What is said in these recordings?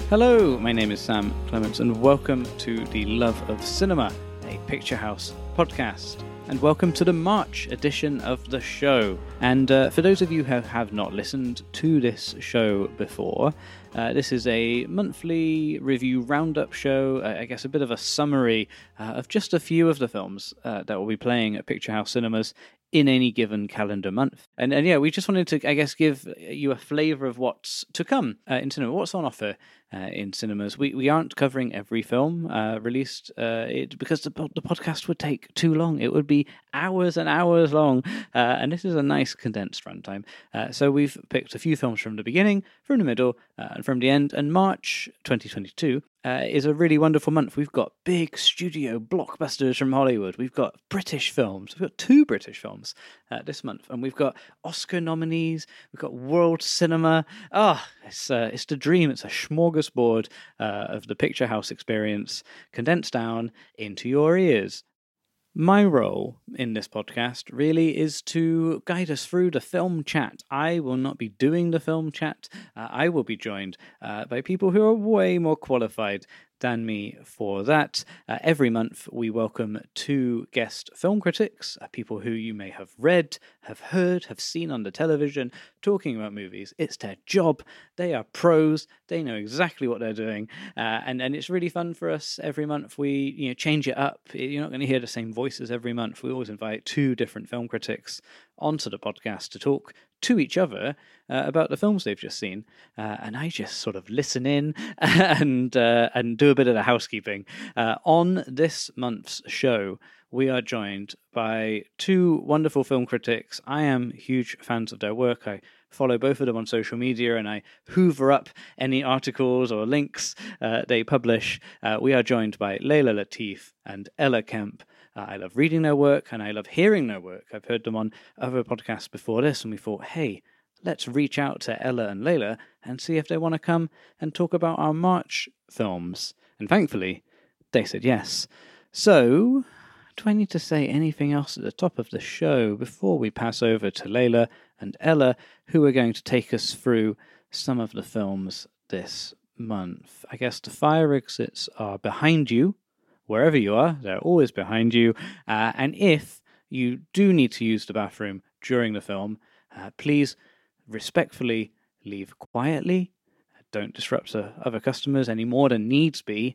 Hello, my name is Sam Clements, and welcome to the Love of Cinema, a Picture House podcast. And welcome to the March edition of the show. And for those of you who have not listened to this show before, this is a monthly review roundup show, I guess a bit of a summary of just a few of the films that will be playing at Picture House Cinemas in any given calendar month. And yeah, we just wanted to, I guess, give you a flavour of what's to come in cinema, what's on offer in cinemas. We aren't covering every film released because the podcast would take too long. It would be hours and hours long, and this is a nice condensed runtime. So we've picked a few films from the beginning, from the middle, and from the end. And March 2022 is a really wonderful month. We've got big studio blockbusters from Hollywood. We've got British films. We've got 2 British films this month, and we've got Oscar nominees. We've got world cinema. It's the dream. It's a smorgasbord of the Picture House experience condensed down into your ears. My role in this podcast really is to guide us through the film chat. I will not be doing the film chat. I will be joined by people who are way more qualified than me for that. Every month we welcome 2 guest film critics, people who you may have read, have heard, have seen on the television, talking about movies. It's their job. They are pros. They know exactly what they're doing. And it's really fun for us every month. We change it up. You're not going to hear the same voices every month. We always invite 2 different film critics onto the podcast to talk to each other about the films they've just seen, and I just sort of listen in and do a bit of the housekeeping. On this month's show, we are joined by 2 wonderful film critics. I am huge fans of their work. I follow both of them on social media, and I hoover up any articles or links they publish. We are joined by Layla Latif and Ella Kemp. I love reading their work, and I love hearing their work. I've heard them on other podcasts before this, and we thought, hey, let's reach out to Ella and Layla and see if they want to come and talk about our March films. And thankfully, they said yes. So, do I need to say anything else at the top of the show before we pass over to Layla and Ella, who are going to take us through some of the films this month? I guess the fire exits are behind you. Wherever you are, they're always behind you. And if you do need to use the bathroom during the film, please respectfully leave quietly. Don't disrupt other customers any more than needs be.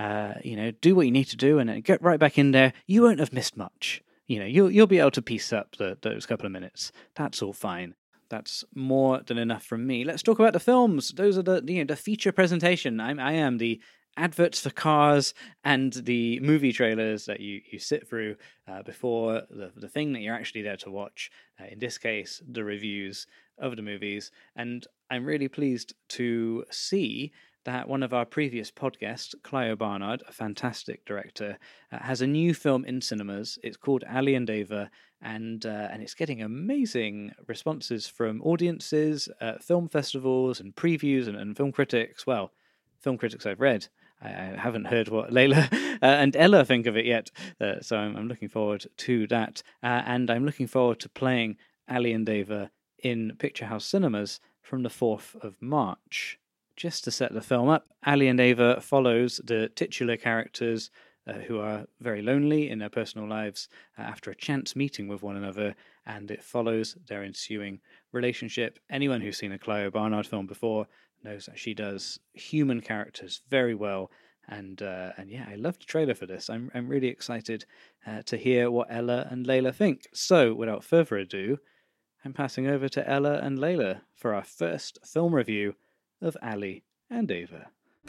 Do what you need to do and then get right back in there. You won't have missed much. You'll be able to piece up those couple of minutes. That's all fine. That's more than enough from me. Let's talk about the films. Those are the feature presentation. I am the adverts for cars and the movie trailers that you sit through before the thing that you're actually there to watch. In this case, the reviews of the movies. And I'm really pleased to see that one of our previous podcasts, Clio Barnard, a fantastic director, has a new film in cinemas. It's called Ali and Ava, and it's getting amazing responses from audiences, film festivals and previews and film critics. Well, film critics I've read. I haven't heard what Layla and Ella think of it yet, so I'm looking forward to that. And I'm looking forward to playing Ali and Ava in Picture House Cinemas from the 4th of March. Just to set the film up, Ali and Ava follows the titular characters who are very lonely in their personal lives after a chance meeting with one another, and it follows their ensuing relationship. Anyone who's seen a Clio Barnard film before knows that she does human characters very well, and yeah, I love the trailer for this. I'm really excited to hear what Ella and Layla think. So, without further ado, I'm passing over to Ella and Layla for our first film review of Ali and Ava.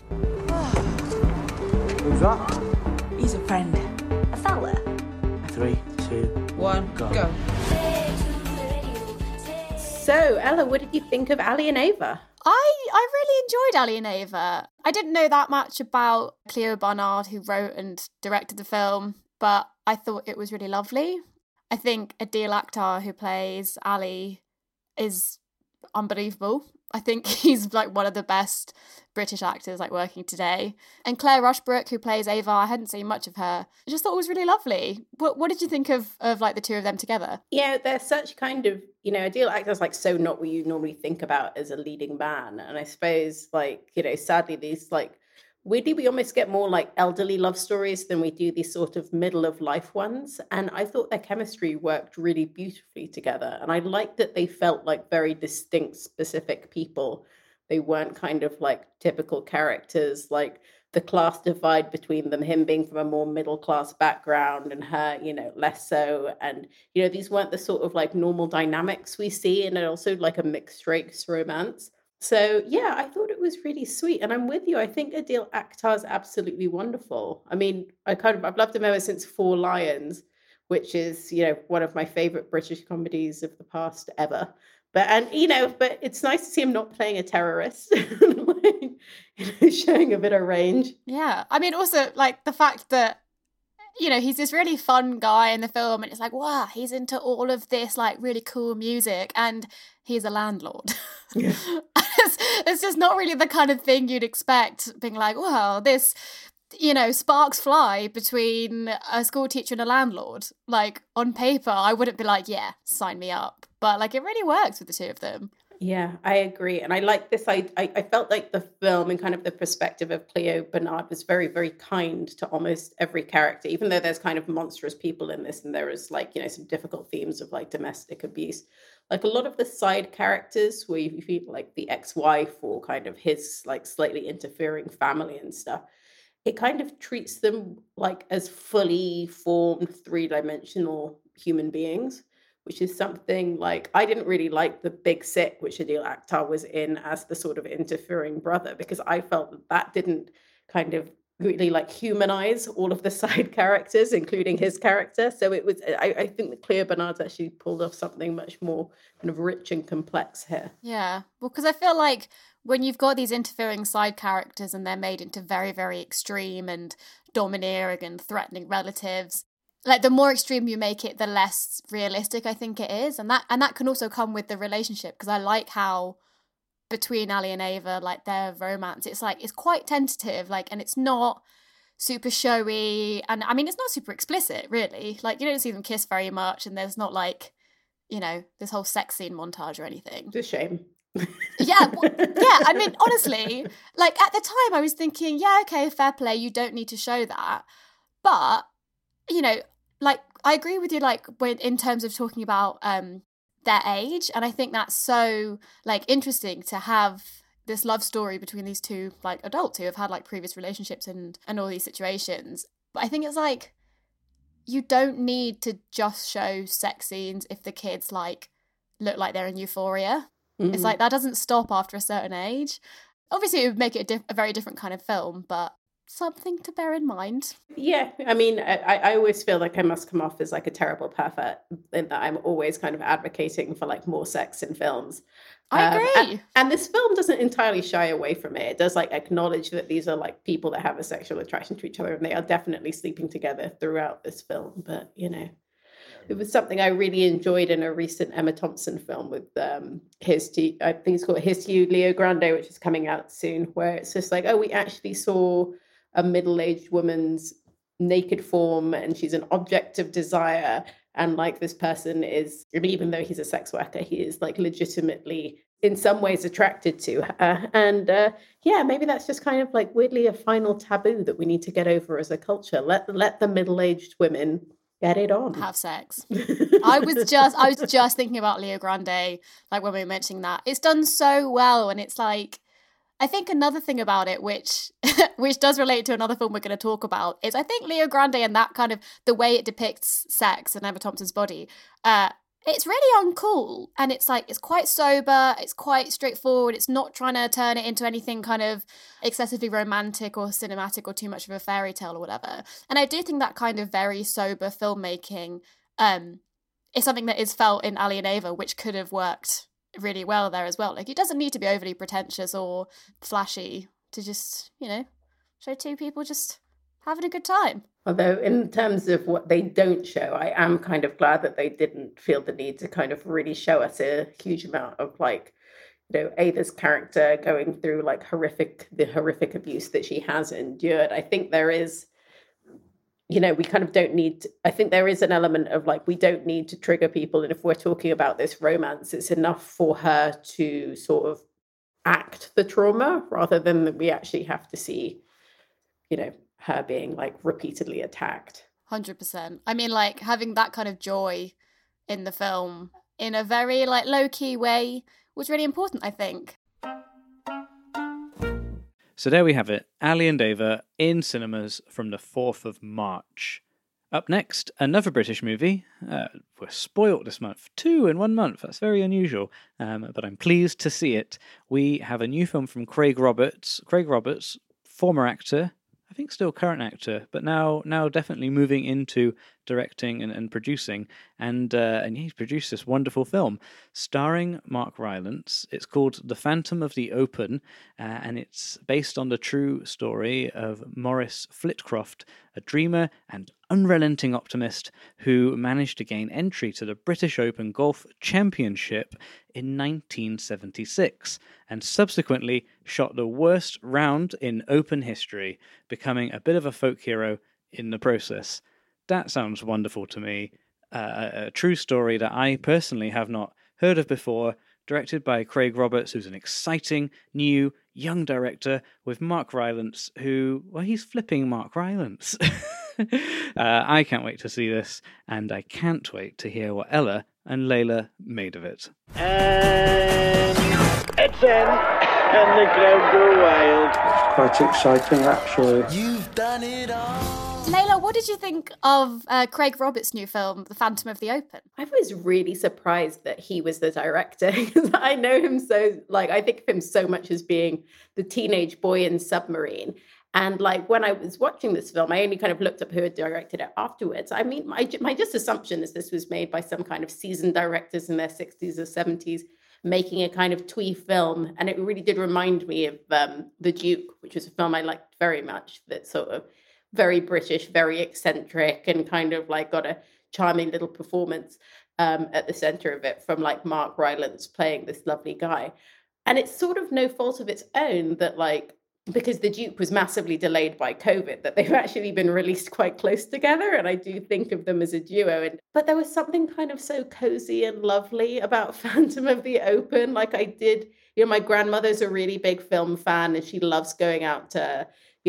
Who's that? He's a friend. A fella. 3, 2, 1, go. So, Ella, what did you think of Ali and Ava? I really enjoyed Ali and Ava. I didn't know that much about Clio Barnard, who wrote and directed the film, but I thought it was really lovely. I think Adil Akhtar, who plays Ali, is unbelievable. I think he's like one of the best British actors like working today. And Claire Rushbrook, who plays Ava, I hadn't seen much of her. I just thought it was really lovely. What did you think of like the two of them together? Yeah, they're such kind of, ideal actors, like so not what you normally think about as a leading man. And I suppose like, sadly these like, weirdly, we almost get more like elderly love stories than we do these sort of middle of life ones. And I thought their chemistry worked really beautifully together. And I liked that they felt like very distinct, specific people. They weren't kind of like typical characters, like the class divide between them, him being from a more middle class background and her, less so. And, these weren't the sort of like normal dynamics we see. And also like a mixed race romance. So yeah, I thought it was really sweet, and I'm with you. I think Adil Akhtar is absolutely wonderful. I mean, I've loved him ever since Four Lions, which is one of my favorite British comedies of the past ever. But it's nice to see him not playing a terrorist, like, showing a bit of range. Yeah, I mean, also like the fact that he's this really fun guy in the film, and it's like, wow, he's into all of this like really cool music, and he's a landlord. Yeah. It's just not really the kind of thing you'd expect, being like, well, this, sparks fly between a school teacher and a landlord. Like, on paper, I wouldn't be like, yeah, sign me up. But, like, it really works with the two of them. Yeah, I agree. And I like this. I felt like the film and kind of the perspective of Cleo Bernard was very, very kind to almost every character, even though there's kind of monstrous people in this and there is like, some difficult themes of like domestic abuse. Like a lot of the side characters where you feel like the ex-wife or kind of his like slightly interfering family and stuff, it kind of treats them like as fully formed three-dimensional human beings, which is something like I didn't really like The Big Sick, which Adil Akhtar was in as the sort of interfering brother, because I felt that didn't kind of really like humanize all of the side characters, including his character. So it was, I think that Cleo Bernard's actually pulled off something much more kind of rich and complex here. Yeah, well, because I feel like when you've got these interfering side characters and they're made into very, very extreme and domineering and threatening relatives, like the more extreme you make it, the less realistic I think it is. And that can also come with the relationship, because I like how between Ali and Ava, like their romance, it's like, it's quite tentative, like, and it's not super showy. And I mean, it's not super explicit, really. Like, you don't see them kiss very much, and there's not like, this whole sex scene montage or anything. It's a shame. Yeah, I mean, honestly, like at the time I was thinking, yeah, okay, fair play, you don't need to show that. But, like, I agree with you, like, when in terms of talking about their age, and I think that's so like interesting to have this love story between these two like adults who have had like previous relationships and all these situations. But I think it's like, you don't need to just show sex scenes if the kids like look like they're in Euphoria. Mm-hmm. It's like that doesn't stop after a certain age. Obviously it would make it a very different kind of film, but something to bear in mind. Yeah, I mean, I always feel like I must come off as like a terrible pervert in that I'm always kind of advocating for like more sex in films. I agree. And this film doesn't entirely shy away from it. It does like acknowledge that these are like people that have a sexual attraction to each other, and they are definitely sleeping together throughout this film. But, it was something I really enjoyed in a recent Emma Thompson film with Here's to You, I think it's called Here's to You, Leo Grande, which is coming out soon, where it's just like, oh, we actually saw a middle-aged woman's naked form and she's an object of desire, and like this person is, even though he's a sex worker, he is like legitimately in some ways attracted to her. And yeah, maybe that's just kind of like weirdly a final taboo that we need to get over as a culture. Let the middle-aged women get it on, have sex. I was just thinking about Leo Grande, like when we were mentioning that it's done so well. And it's like, I think another thing about it, which does relate to another film we're going to talk about, is I think Leo Grande and that kind of the way it depicts sex and Emma Thompson's body, it's really uncool. And it's like, it's quite sober, it's quite straightforward, it's not trying to turn it into anything kind of excessively romantic or cinematic or too much of a fairy tale or whatever. And I do think that kind of very sober filmmaking is something that is felt in Ali and Ava, which could have worked really well there as well. Like, it doesn't need to be overly pretentious or flashy to just, show two people just having a good time. Although in terms of what they don't show, I am kind of glad that they didn't feel the need to kind of really show us a huge amount of like, Ava's character going through like the horrific abuse that she has endured. I think there is, we kind of don't need, I think there is an element of like, we don't need to trigger people. And if we're talking about this romance, it's enough for her to sort of act the trauma rather than that we actually have to see, her being like repeatedly attacked. 100%. I mean, like having that kind of joy in the film in a very like low-key way was really important, I think. So there we have it, Ali and Ava in cinemas from the 4th of March. Up next, another British movie. We're spoilt this month. 2 in 1 month. That's very unusual, but I'm pleased to see it. We have a new film from Craig Roberts. Craig Roberts, former actor, I think still current actor, but now definitely moving into directing and producing. And he's produced this wonderful film starring Mark Rylance. It's called The Phantom of the Open, and it's based on the true story of Maurice Flitcroft, a dreamer and unrelenting optimist who managed to gain entry to the British Open Golf Championship in 1976 and subsequently shot the worst round in Open history, becoming a bit of a folk hero in the process. That sounds wonderful to me. A true story that I personally have not heard of before, directed by Craig Roberts, who's an exciting, new, young director, with Mark Rylance, he's flipping Mark Rylance. I can't wait to see this, and I can't wait to hear what Ella and Layla made of it. And it's in, and the crowd go wild. Quite exciting, actually. You've done it all. Layla, what did you think of Craig Roberts' new film, The Phantom of the Open? I was really surprised that he was the director because I know him I think of him so much as being the teenage boy in Submarine. And like when I was watching this film, I only kind of looked up who had directed it afterwards. I mean, my just assumption is this was made by some kind of seasoned directors in their 60s or 70s making a kind of twee film. And it really did remind me of The Duke, which was a film I liked very much, that sort of very British, very eccentric, and kind of like got a charming little performance at the center of it from like Mark Rylance playing this lovely guy. And it's sort of no fault of its own that like, because The Duke was massively delayed by COVID, that they've actually been released quite close together. And I do think of them as a duo. But there was something kind of so cozy and lovely about Phantom of the Open. Like I did, my grandmother's a really big film fan and she loves going out to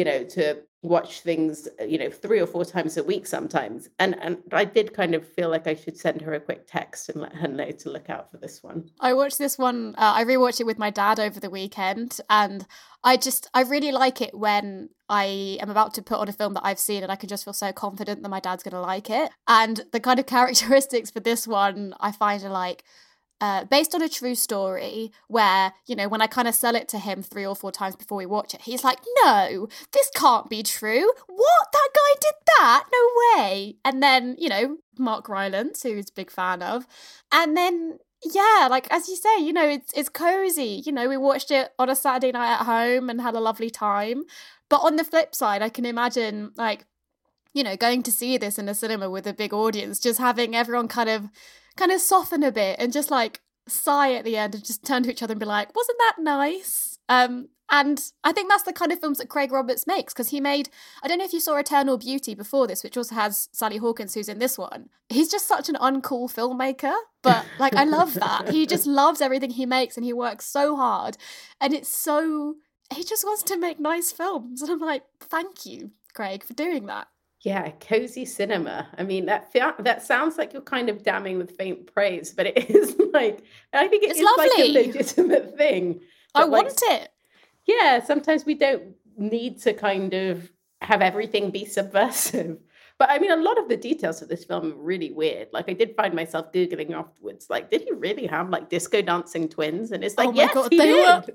watch things, 3 or 4 times a week sometimes. And I did kind of feel like I should send her a quick text and let her know to look out for this one. I watched this one, I rewatched it with my dad over the weekend, and I really like it when I am about to put on a film that I've seen and I can just feel so confident that my dad's going to like it. And the kind of characteristics for this one I find are like, based on a true story where, when I kind of sell it to him 3 or 4 times before we watch it, he's like, no, this can't be true. What? That guy did that? No way. And then, Mark Rylance, who he's a big fan of. And then, yeah, like, as you say, it's cozy. We watched it on a Saturday night at home and had a lovely time. But on the flip side, I can imagine, like, going to see this in a cinema with a big audience, just having everyone kind of soften a bit and just like sigh at the end and just turn to each other and be like, wasn't that nice? And I think that's the kind of films that Craig Roberts makes, because he made, I don't know if you saw Eternal Beauty before this, which also has Sally Hawkins, who's in this one. He's just such an uncool filmmaker, but like I love that. He just loves everything he makes and he works so hard, and he just wants to make nice films. And I'm like, thank you, Craig, for doing that. Yeah, cozy cinema. I mean, that sounds like you're kind of damning with faint praise, but it is like, I think it's lovely. Like a legitimate thing. I want it. Yeah, sometimes we don't need to kind of have everything be subversive. But I mean, a lot of the details of this film are really weird. Like I did find myself Googling afterwards, like, did he really have like disco dancing twins? And it's like, yes, God, he did. Were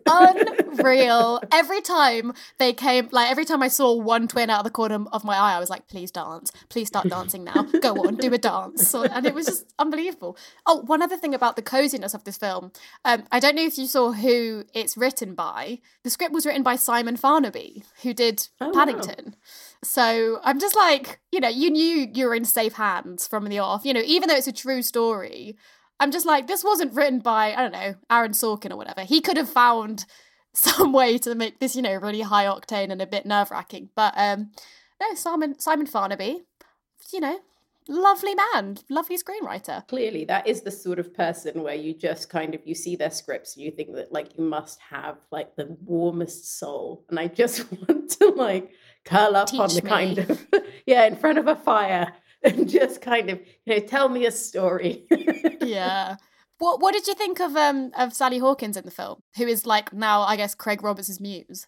unreal. Every time they came, like every time I saw one twin out of the corner of my eye, I was like, please dance. Please start dancing now. Go on, do a dance. And it was just unbelievable. Oh, one other thing about the coziness of this film. I don't know if you saw who it's written by. The script was written by Simon Farnaby, who did Paddington. Wow. So I'm just like, you knew you were in safe hands from the off, even though it's a true story. I'm just like, this wasn't written by, I don't know, Aaron Sorkin or whatever. He could have found some way to make this, really high octane and a bit nerve-wracking. But no, Simon Farnaby, lovely man, lovely screenwriter. Clearly, that is the sort of person where you just kind of, you see their scripts and you think that like you must have like the warmest soul. And I just want to like curl up on the kind of, in front of a fire and just kind of, tell me a story. Yeah. What did you think of Sally Hawkins in the film, who is like now, I guess, Craig Roberts' muse?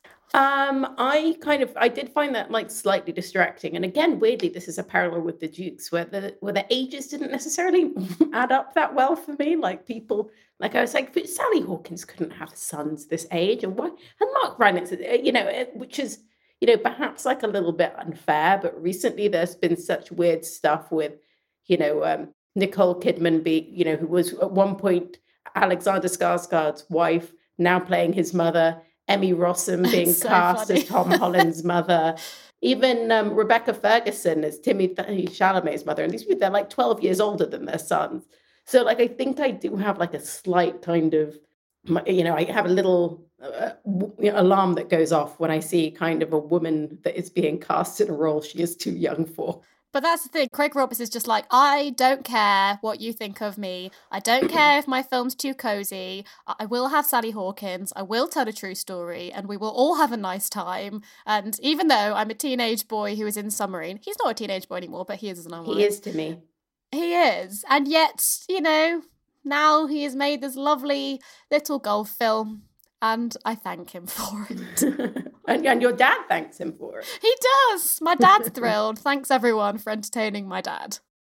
I did find that like slightly distracting. And again, weirdly, this is a parallel with the Dukes, where the ages didn't necessarily add up that well for me. Like people, like I was like, but Sally Hawkins couldn't have sons this age, and why? And Mark Rylance, which is, perhaps like a little bit unfair. But recently, there's been such weird stuff with, Nicole Kidman who was at one point Alexander Skarsgård's wife, now playing his mother. Emmy Rossum being so cast funny. As Tom Holland's mother. Even Rebecca Ferguson as Timothée Chalamet's mother. And these people, they're like 12 years older than their sons. So like, I think I do have like a slight kind of, I have a little alarm that goes off when I see kind of a woman that is being cast in a role she is too young for. But that's the thing. Craig Roberts is just like, I don't care what you think of me. I don't care if my film's too cozy. I will have Sally Hawkins. I will tell a true story, and we will all have a nice time. And even though I'm a teenage boy who is in Submarine, he's not a teenage boy anymore, but he is as an He is to me. He is. And yet, now he has made this lovely little golf film. And I thank him for it. and your dad thanks him for it. He does. My dad's thrilled. Thanks, everyone, for entertaining my dad.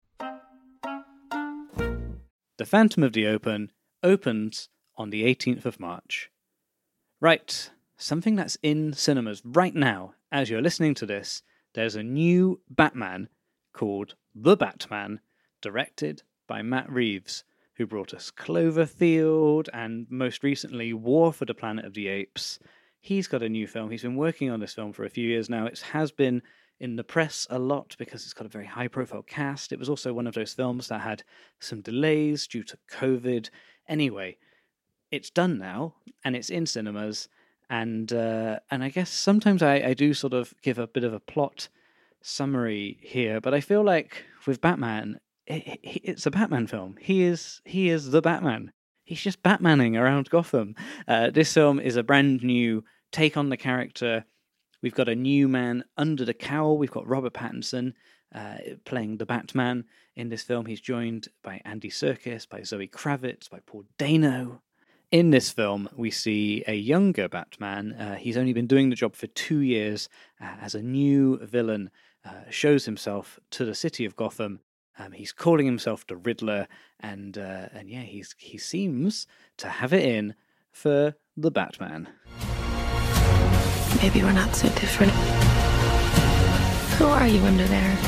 The Phantom of the opens on the 18th of March. Right, something that's in cinemas right now, as you're listening to this, there's a new Batman called The Batman, directed by Matt Reeves, who brought us Cloverfield and most recently War for the Planet of the Apes. He's got a new film. He's been working on this film for a few years now. It has been in the press a lot because it's got a very high-profile cast. It was also one of those films that had some delays due to COVID. Anyway, it's done now, and it's in cinemas. And I guess sometimes I do sort of give a bit of a plot summary here, but I feel like with Batman, it's a Batman film. He is the Batman. He's just Batmaning around Gotham. This film is a brand new take on the character. We've got a new man under the cowl. We've got Robert Pattinson playing the Batman in this film. He's joined by Andy Serkis, by Zoe Kravitz, by Paul Dano. In this film, we see a younger Batman. He's only been doing the job for 2 years as a new villain shows himself to the city of Gotham. He's calling himself the Riddler, and he seems to have it in for the Batman. Maybe we're not so different. Who are you under there?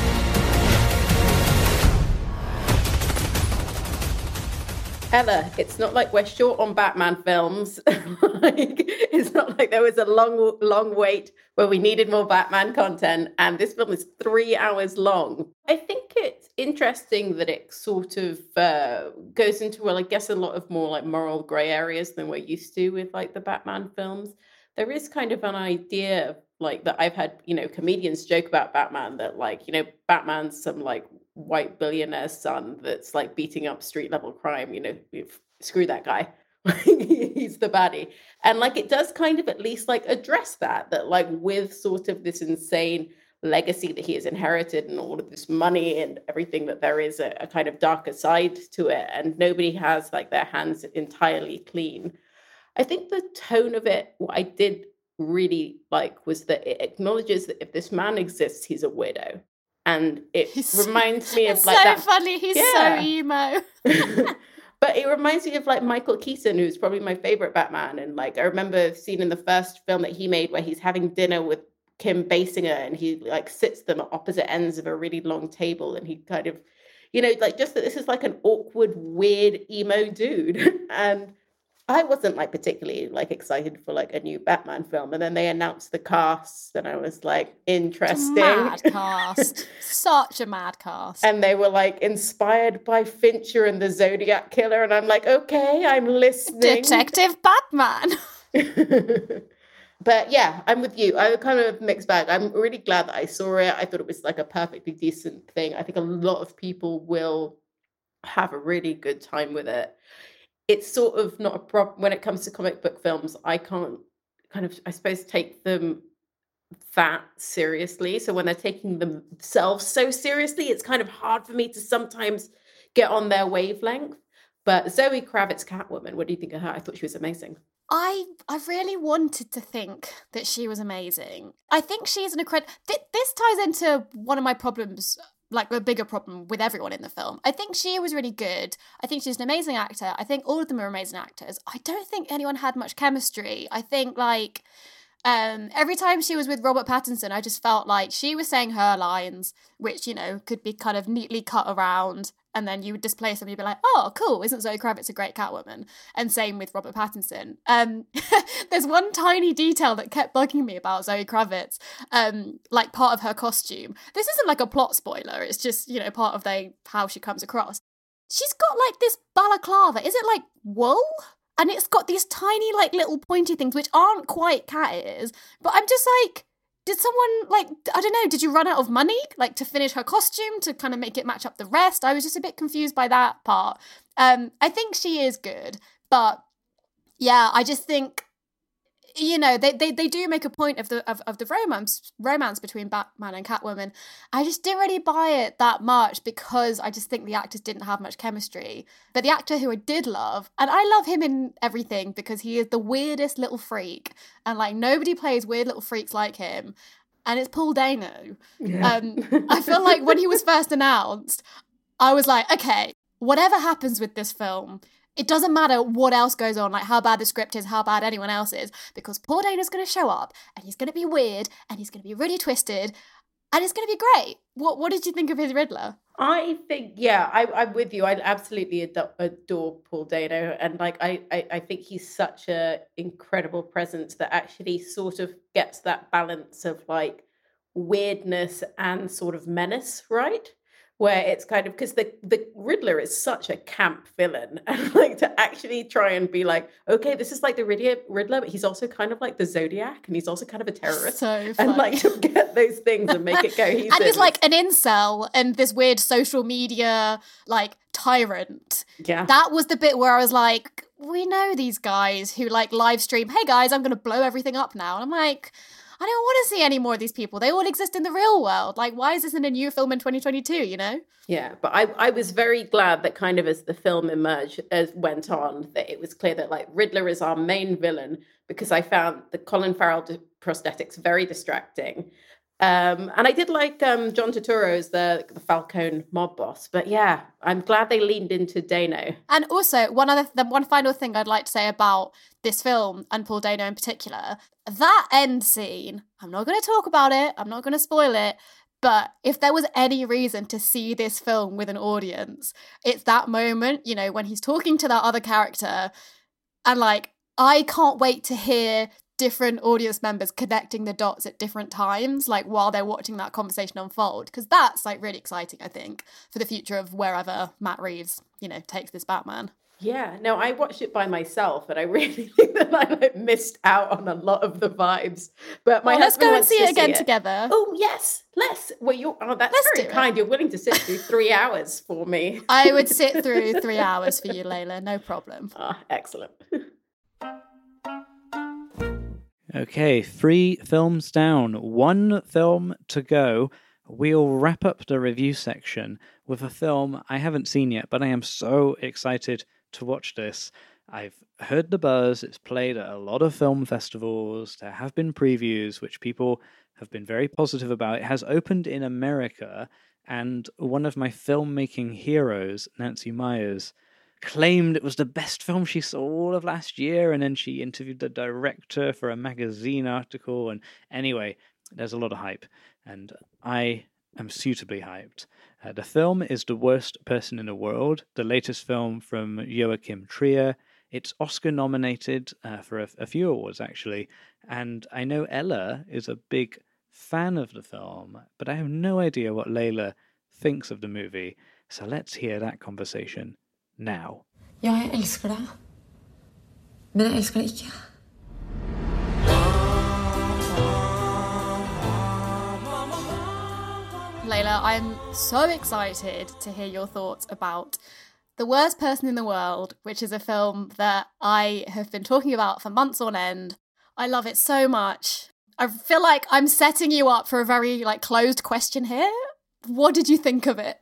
Ella, it's not like we're short on Batman films. It's not like there was a long wait where we needed more Batman content, and this film is 3 hours long. I think it's interesting that it sort of goes into, well, I guess a lot of more like moral grey areas than we're used to with like the Batman films. There is kind of an idea of like that I've had, comedians joke about Batman that like, Batman's some like white billionaire's son that's like beating up street level crime, screw that guy. He's the baddie. And like it does kind of at least like address that like with sort of this insane legacy that he has inherited and all of this money and everything, that there is a kind of darker side to it, and nobody has like their hands entirely clean. I think the tone of it, what I did really like was that it acknowledges that if this man exists, he's a weirdo. And it reminds me of like so that. Funny, he's so emo. But it reminds me of like Michael Keaton, who's probably my favorite Batman. And like I remember seeing in the first film that he made where he's having dinner with Kim Basinger and he like sits them at opposite ends of a really long table, and he kind of, like just that this is like an awkward, weird emo dude. And I wasn't like particularly like excited for like a new Batman film, and then they announced the cast, and I was like, interesting. Mad cast. Such a mad cast. And they were like inspired by Fincher and the Zodiac Killer, and I'm like, okay, I'm listening. Detective Batman. But yeah, I'm with you. I kind of mixed bag. I'm really glad that I saw it. I thought it was like a perfectly decent thing. I think a lot of people will have a really good time with it. It's sort of not a problem when it comes to comic book films. I can't kind of, I suppose, take them that seriously. So when they're taking themselves so seriously, it's kind of hard for me to sometimes get on their wavelength. But Zoe Kravitz, Catwoman, what do you think of her? I thought she was amazing. I really wanted to think that she was amazing. I think she's an incredible... This ties into one of my problems, like a bigger problem with everyone in the film. I think she was really good. I think she's an amazing actor. I think all of them are amazing actors. I don't think anyone had much chemistry. I think, like... every time she was with Robert Pattinson, I just felt like she was saying her lines, which, you know, could be kind of neatly cut around, and then you would displace them and you'd be like, oh, cool, isn't Zoe Kravitz a great Catwoman? And same with Robert Pattinson. There's one tiny detail that kept bugging me about Zoe Kravitz, like part of her costume. This isn't like a plot spoiler, it's just, you know, part of how she comes across. She's got like this balaclava. Is it like wool? And it's got these tiny, like, little pointy things, which aren't quite cat ears. But I'm just like, did someone, like, I don't know, did you run out of money, like, to finish her costume, to kind of make it match up the rest? I was just a bit confused by that part. I think she is good. But, yeah, I just think, you know, they do make a point of the romance between Batman and Catwoman. I just didn't really buy it that much because I just think the actors didn't have much chemistry. But the actor who I did love, and I love him in everything because he is the weirdest little freak, and like nobody plays weird little freaks like him, and it's Paul Dano. Yeah. I feel like when he was first announced, I was like, okay, whatever happens with this film, it doesn't matter what else goes on, like how bad the script is, how bad anyone else is, because Paul Dano's going to show up, and he's going to be weird, and he's going to be really twisted, and it's going to be great. What did you think of his Riddler? I think, yeah, I'm with you. I absolutely adore Paul Dano, and like I think he's such a incredible presence that actually sort of gets that balance of like weirdness and sort of menace, right? Where it's kind of, because the Riddler is such a camp villain, and like to actually try and be like, okay, this is like the Riddler, but he's also kind of like the Zodiac, and he's also kind of a terrorist. So funny. And like to get those things and make it cohesive. And he's like an incel and this weird social media like tyrant. Yeah. That was the bit where I was like, we know these guys who like live stream, hey guys, I'm going to blow everything up now. And I'm like, I don't want to see any more of these people. They all exist in the real world. Like, why is this in a new film in 2022, you know? Yeah, but I was very glad that kind of as the film went on, that it was clear that like Riddler is our main villain, because I found the Colin Farrell prosthetics very distracting. And I did like John Turturro as the Falcone mob boss. But yeah, I'm glad they leaned into Dano. And also, one final thing I'd like to say about this film, and Paul Dano in particular, that end scene, I'm not going to talk about it, I'm not going to spoil it, but if there was any reason to see this film with an audience, it's that moment, you know, when he's talking to that other character, and like, I can't wait to hear different audience members connecting the dots at different times, like while they're watching that conversation unfold, because that's like really exciting, I think, for the future of wherever Matt Reeves, you know, takes this Batman. Yeah, no, I watched it by myself, and I really think that I like missed out on a lot of the vibes. But my let's husband go and see it again together. Oh yes, let's. Well, that's very kind. You're willing to sit through 3 hours for me. I would sit through 3 hours for you, Layla. No problem. Excellent. Okay, 3 films down, 1 film to go. We'll wrap up the review section with a film I haven't seen yet, but I am so excited to watch this. I've heard the buzz, it's played at a lot of film festivals, there have been previews which people have been very positive about. It has opened in America, and one of my filmmaking heroes, Nancy Meyers, claimed it was the best film she saw all of last year, and then she interviewed the director for a magazine article, and anyway, there's a lot of hype, and I am suitably hyped. The film is The Worst Person in the World, the latest film from Joachim Trier. It's Oscar nominated for a few awards, actually. And I know Ella is a big fan of the film, but I have no idea what Layla thinks of the movie. So let's hear that conversation now. Ja, jeg elsker det. Men jeg elsker det ikke. Layla, I'm so excited to hear your thoughts about The Worst Person in the World, which is a film that I have been talking about for months on end. I love it so much. I feel like I'm setting you up for a very closed question here. What did you think of it?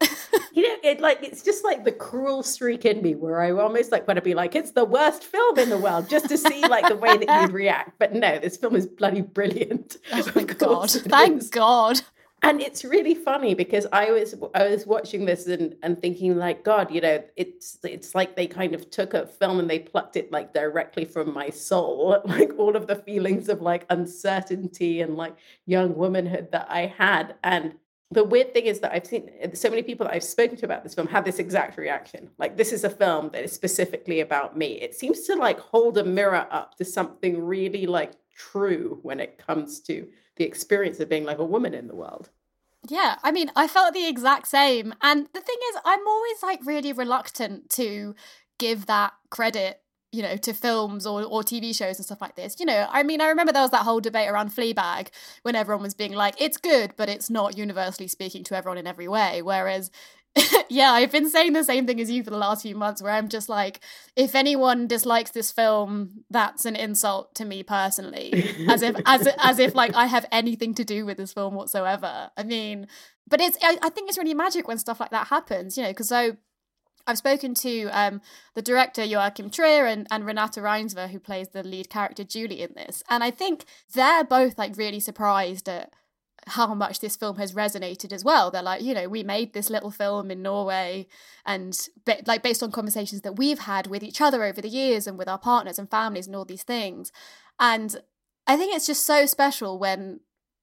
It's just like the cruel streak in me where I almost want to be like, it's the worst film in the world, just to see the way that you'd react. But no, this film is bloody brilliant. Oh, thank God. Thank God. And it's really funny because I was watching this and thinking God, it's like they kind of took a film and they plucked it directly from my soul, all of the feelings of uncertainty and young womanhood that I had. And the weird thing is that I've seen so many people that I've spoken to about this film have this exact reaction. This is a film that is specifically about me. It seems to hold a mirror up to something really true when it comes to the experience of being a woman in the world. Yeah, I mean, I felt the exact same. And the thing is, I'm always really reluctant to give that credit, to films or TV shows and stuff like this. I mean, I remember there was that whole debate around Fleabag when everyone was being it's good, but it's not universally speaking to everyone in every way. Whereas, yeah, I've been saying the same thing as you for the last few months, where I'm just if anyone dislikes this film, that's an insult to me personally, as if I have anything to do with this film whatsoever. I mean, but I think it's really magic when stuff like that happens, because I've spoken to the director Joachim Trier and Renate Reinsve, who plays the lead character Julie in this, and I think they're both really surprised at how much this film has resonated as well. They're we made this little film in Norway, and based on conversations that we've had with each other over the years and with our partners and families and all these things. And I think it's just so special when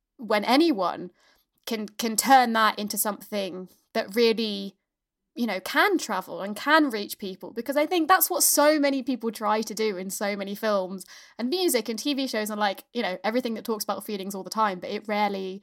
anyone can turn that into something that really can travel and can reach people, because I think that's what so many people try to do in so many films and music and TV shows and everything that talks about feelings all the time, but it rarely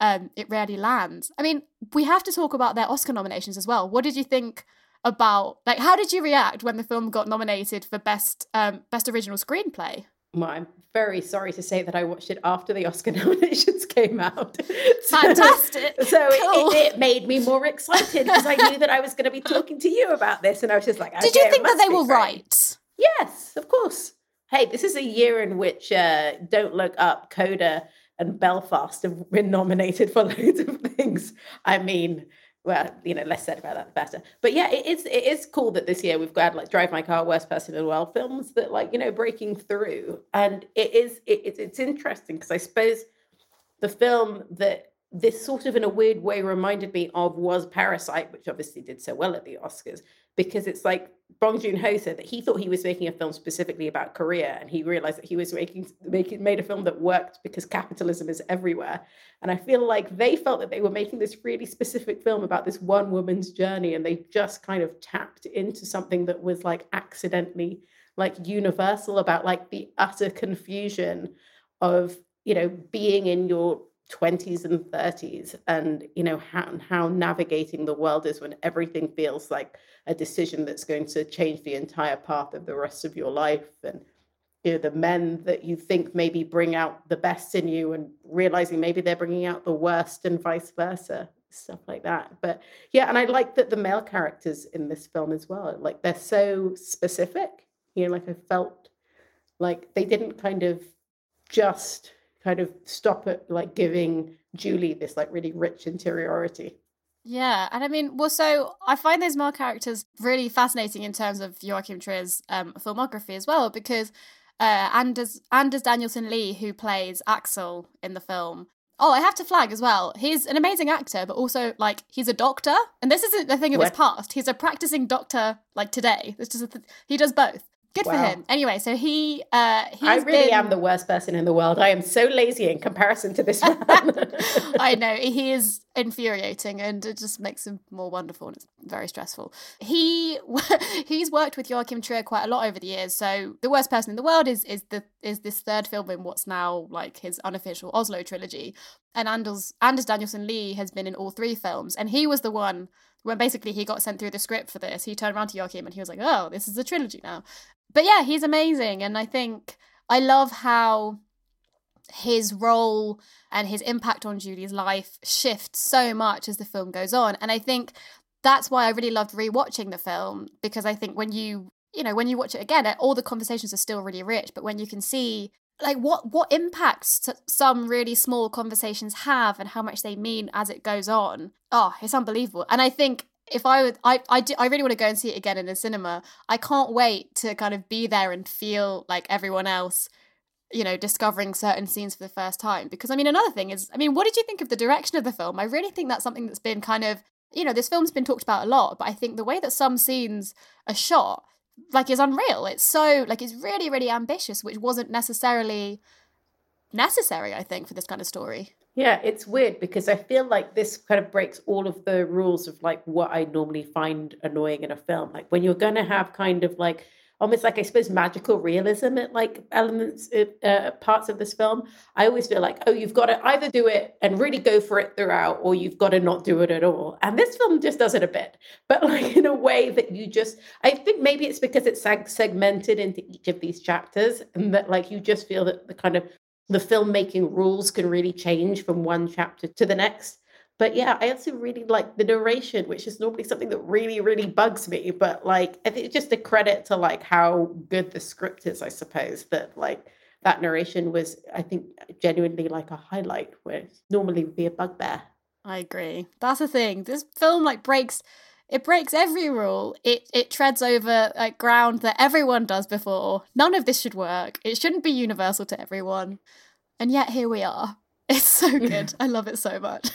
lands. I mean, we have to talk about their Oscar nominations as well. What did you think about, how did you react when the film got nominated for best original screenplay? Well, I'm very sorry to say that I watched it after the Oscar nominations came out. Fantastic. So cool. it made me more excited because I knew that I was going to be talking to you about this. And I was just okay, did you think that they were right? Yes, of course. Hey, this is a year in which Don't Look Up, Coda, and Belfast have been nominated for loads of things. I mean, well, less said about that, the better. But yeah, it is cool that this year we've got Drive My Car, Worst Person in the World, films that breaking through. And it's interesting because I suppose the film that this sort of in a weird way reminded me of was Parasite, which obviously did so well at the Oscars, because it's Bong Joon-ho said that he thought he was making a film specifically about Korea, and he realized that he was made a film that worked because capitalism is everywhere. And I feel they felt that they were making this really specific film about this one woman's journey, and they just kind of tapped into something that was accidentally universal about the utter confusion of being in your 20s and 30s, and how navigating the world is when everything feels like a decision that's going to change the entire path of the rest of your life, and the men that you think maybe bring out the best in you and realizing maybe they're bringing out the worst, and vice versa, stuff like that. But yeah, and I like that the male characters in this film as well, they're so specific, I felt they didn't just stop at giving Julie this really rich interiority. Yeah, and I mean, well, so I find those male characters really fascinating in terms of Joachim Trier's filmography as well, because Anders Danielsen Lee, who plays Axel in the film, I have to flag as well, he's an amazing actor, but also he's a doctor, and this isn't the thing of his past. He's a practicing doctor today. He does both. Good for Wow. him. Anyway, so he's I really am the worst person in the world. I am so lazy in comparison to this man. I know, he is infuriating, and it just makes him more wonderful, and it's very stressful. He's worked with Joachim Trier quite a lot over the years. So The Worst Person in the World is this third film in what's now like his unofficial Oslo trilogy. And Anders Danielsen Lie has been in all three films, and he was the one when basically he got sent through the script for this. He turned around to Joachim and he was like, "Oh, this is a trilogy now." But yeah, he's amazing, and I think I love how his role and his impact on Julie's life shifts so much as the film goes on. And I think that's why I really loved rewatching the film, because I think when you watch it again, all the conversations are still really rich, but when you can see like what impacts some really small conversations have and how much they mean as it goes on, it's unbelievable. And I think if I really want to go and see it again in the cinema. I can't wait to kind of be there and feel like everyone else, discovering certain scenes for the first time. Because, another thing is, what did you think of the direction of the film? I really think that's something that's been kind of, this film's been talked about a lot, but I think the way that some scenes are shot, is unreal. It's so, it's really, really ambitious, which wasn't necessarily necessary, I think, for this kind of story. Yeah, it's weird because I feel like this kind of breaks all of the rules of what I normally find annoying in a film. Like when you're going to have kind of almost I suppose magical realism at elements, parts of this film, I always feel like, you've got to either do it and really go for it throughout, or you've got to not do it at all. And this film just does it a bit, but in a way that I think maybe it's because it's segmented into each of these chapters, and that you just feel that the filmmaking rules can really change from one chapter to the next. But yeah, I also really like the narration, which is normally something that really, really bugs me. But I think it's just a credit to how good the script is, I suppose, that that narration was, I think, genuinely a highlight, where it normally would be a bugbear. I agree. That's the thing. This film breaks every rule. It treads over ground that everyone does before. None of this should work. It shouldn't be universal to everyone. And yet here we are. It's so good. I love it so much.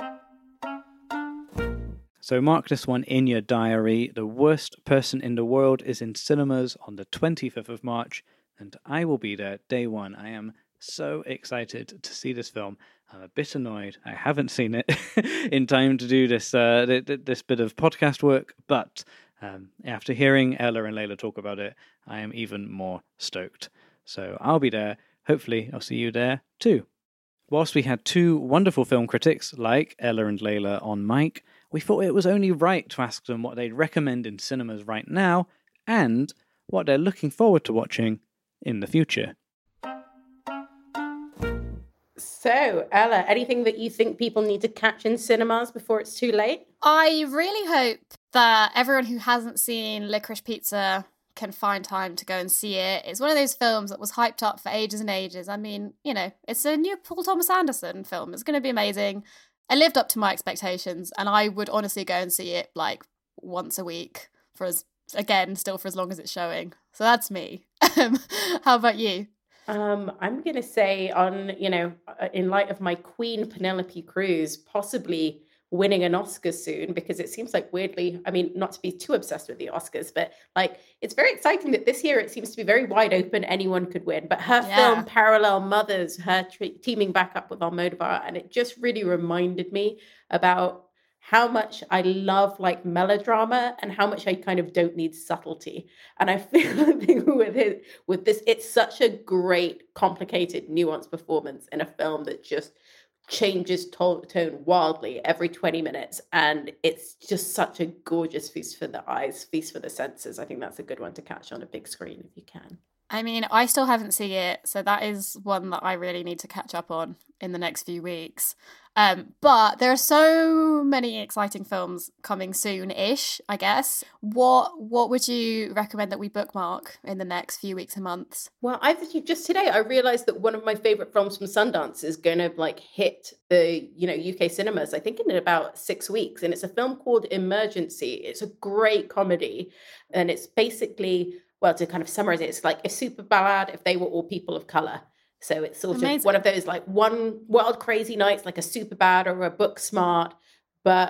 So mark this one in your diary. The Worst Person in the World is in cinemas on the 25th of March, and I will be there day one. I am so excited to see this film. I'm a bit annoyed I haven't seen it in time to do this this bit of podcast work, but after hearing Ella and Layla talk about it, I am even more stoked. So I'll be there. Hopefully I'll see you there too. Whilst we had two wonderful film critics like Ella and Layla on mic, we thought it was only right to ask them what they'd recommend in cinemas right now and what they're looking forward to watching in the future. So, Ella, anything that you think people need to catch in cinemas before it's too late? I really hope that everyone who hasn't seen Licorice Pizza can find time to go and see it. It's one of those films that was hyped up for ages and ages. It's a new Paul Thomas Anderson film. It's going to be amazing. It lived up to my expectations, and I would honestly go and see it once a week for as long as it's showing. So that's me. How about you? I'm going to say in light of my queen Penelope Cruz possibly winning an Oscar soon, because it seems weirdly, not to be too obsessed with the Oscars, but it's very exciting that this year it seems to be very wide open. Anyone could win, but her film Parallel Mothers, her teaming back up with Almodovar, and it just really reminded me about how much I love melodrama and how much I kind of don't need subtlety. And I feel with this, it's such a great, complicated, nuanced performance in a film that just changes tone wildly every 20 minutes. And it's just such a gorgeous feast for the eyes, feast for the senses. I think that's a good one to catch on a big screen if you can. I still haven't seen it, so that is one that I really need to catch up on in the next few weeks. But there are so many exciting films coming soon-ish, I guess. What would you recommend that we bookmark in the next few weeks and months? Well, just today I realized that one of my favorite films from Sundance is going to hit the UK cinemas, I think in about 6 weeks, and it's a film called Emergency. It's a great comedy, and it's basically, well, to kind of summarize it, it's like a super bad if they were all people of color. So it's sort of one of those one wild crazy nights, like a super bad or a book smart, but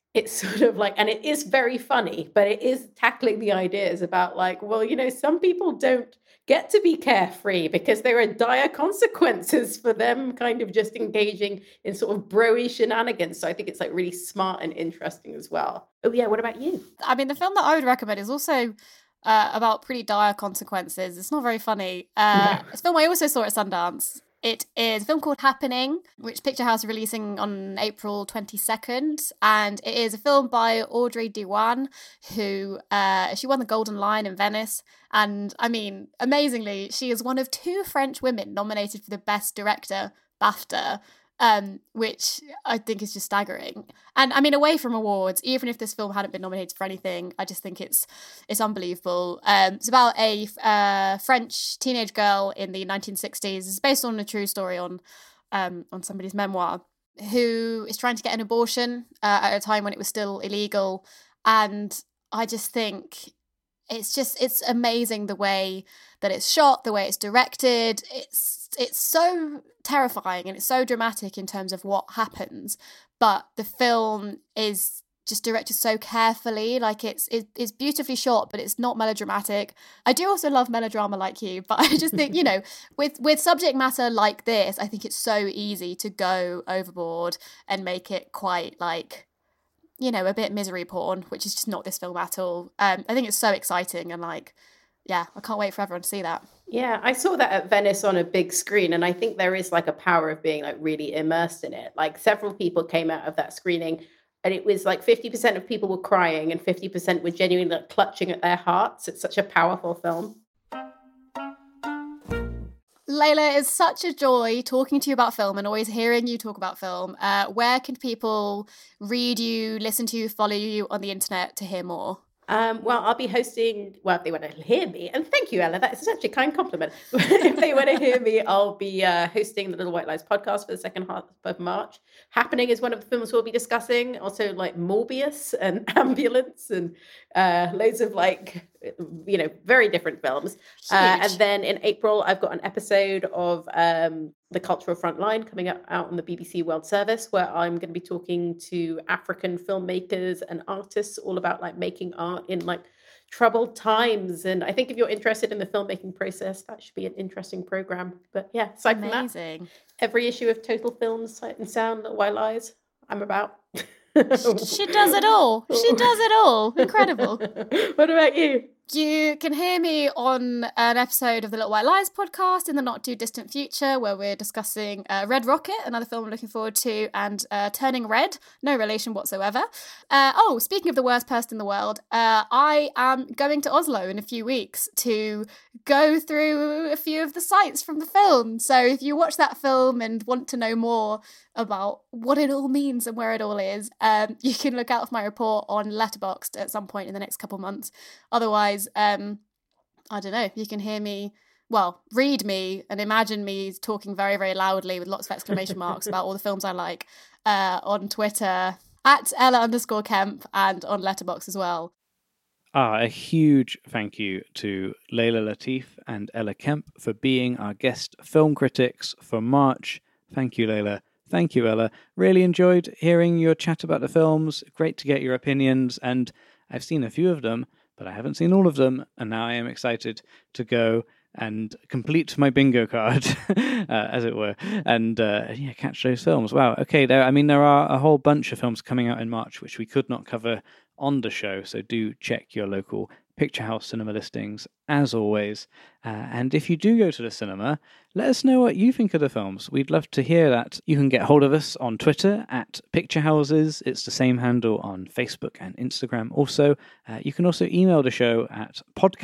it's sort of like, and it is very funny, but it is tackling the ideas about like, well, some people don't get to be carefree because there are dire consequences for them kind of just engaging in sort of bro-y shenanigans. So I think it's like really smart and interesting as well. Oh yeah, what about you? I mean, the film that I would recommend is also about pretty dire consequences. It's not very funny. It's a film I also saw at Sundance. It is a film called Happening, which Picture House is releasing on April 22nd. And it is a film by Audrey Diwan, who she won the Golden Lion in Venice. And I mean, amazingly, she is one of 2 French women nominated for the Best Director BAFTA, which I think is just staggering. And I mean, away from awards, even if this film hadn't been nominated for anything, I just think it's unbelievable. It's about a French teenage girl in the 1960s. It's based on a true story on somebody's memoir, who is trying to get an abortion at a time when it was still illegal. And I just think it's amazing the way that it's shot, the way it's directed. It's so terrifying and it's so dramatic in terms of what happens, but the film is just directed so carefully. Like it's beautifully shot, but it's not melodramatic. I do also love melodrama like you, but I just think, with subject matter like this, I think it's so easy to go overboard and make it quite like, a bit misery porn, which is just not this film at all. I think it's so exciting and like, yeah, I can't wait for everyone to see that. Yeah, I saw that at Venice on a big screen, and I think there is like a power of being like really immersed in it. Like several people came out of that screening, and it was like 50% of people were crying and 50% were genuinely like clutching at their hearts. It's such a powerful film. Layla, it's such a joy talking to you about film and always hearing you talk about film. Where can people read you, listen to you, follow you on the internet to hear more? Well, I'll be hosting, if they want to hear me, and thank you, Ella, that's such a kind compliment. If they want to hear me, I'll be hosting the Little White Lies podcast for the second half of March. Happening is one of the films we'll be discussing, also like Morbius and Ambulance and loads of like, very different films. And then in April, I've got an episode of The Cultural Frontline coming out on the BBC World Service, where I'm going to be talking to African filmmakers and artists all about like making art in like troubled times. And I think if you're interested in the filmmaking process, that should be an interesting program. But yeah, aside from that, every issue of Total Films, Sight and Sound, Little White Lies, I'm about. She does it all. She does it all. Incredible. What about you? You can hear me on an episode of the Little White Lies podcast in the not too distant future, where we're discussing Red Rocket, another film I'm looking forward to, and Turning Red, no relation whatsoever. Speaking of the worst person in the world, I am going to Oslo in a few weeks to go through a few of the sites from the film. So if you watch that film and want to know more about what it all means and where it all is, you can look out for my report on Letterboxd at some point in the next couple months. Otherwise, I don't know, you can hear me, read me and imagine me talking very, very loudly with lots of exclamation marks about all the films I like on Twitter at Ella_Kemp and on Letterboxd as well. A huge thank you to Layla Latif and Ella Kemp for being our guest film critics for March. Thank you, Layla. Thank you, Ella. Really enjoyed hearing your chat about the films. Great to get your opinions, and I've seen a few of them, but I haven't seen all of them, and now I am excited to go and complete my bingo card, as it were, and catch those films. Wow, okay, there are a whole bunch of films coming out in March which we could not cover on the show, so do check your local Picture House cinema listings, as always. And if you do go to the cinema, let us know what you think of the films. We'd love to hear that. You can get hold of us on Twitter at Picture Houses. It's the same handle on Facebook and Instagram also. You can also email the show at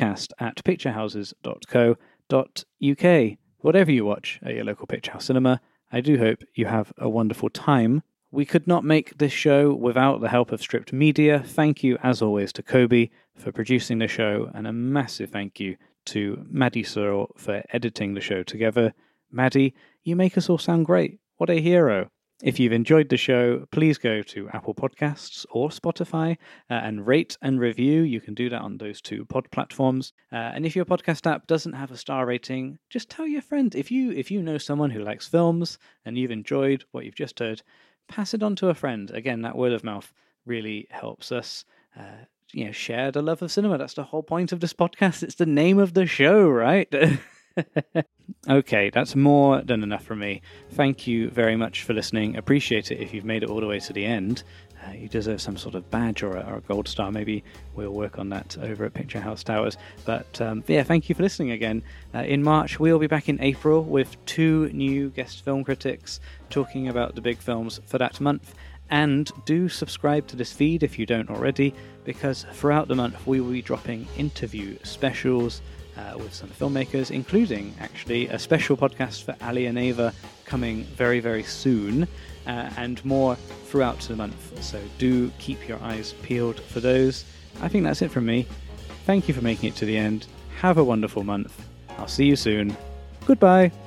podcast@picturehouses.co.uk. Whatever you watch at your local Picture House cinema, I do hope you have a wonderful time. We could not make this show without the help of Stripped Media. Thank you, as always, to Kobe for producing the show, and a massive thank you to Maddie Searle for editing the show together. Maddie, you make us all sound great. What a hero. If you've enjoyed the show, please go to Apple Podcasts or Spotify and rate and review. You can do that on those two pod platforms. And if your podcast app doesn't have a star rating, just tell your friend. If you know someone who likes films and you've enjoyed what you've just heard, pass it on to a friend. Again, that word of mouth really helps us share the love of cinema. That's the whole point of this podcast. It's the name of the show, right? Okay, that's more than enough from me. Thank you very much for listening. Appreciate it if you've made it all the way to the end. You deserve some sort of badge or a gold star. Maybe we'll work on that over at Picture House Towers. But thank you for listening again. In March, we'll be back in April with 2 new guest film critics talking about the big films for that month. And do subscribe to this feed if you don't already, because throughout the month we will be dropping interview specials with some filmmakers, including actually a special podcast for Ali and Ava coming very, very soon, and more throughout the month. So do keep your eyes peeled for those. I think that's it from me. Thank you for making it to the end. Have a wonderful month. I'll see you soon. Goodbye.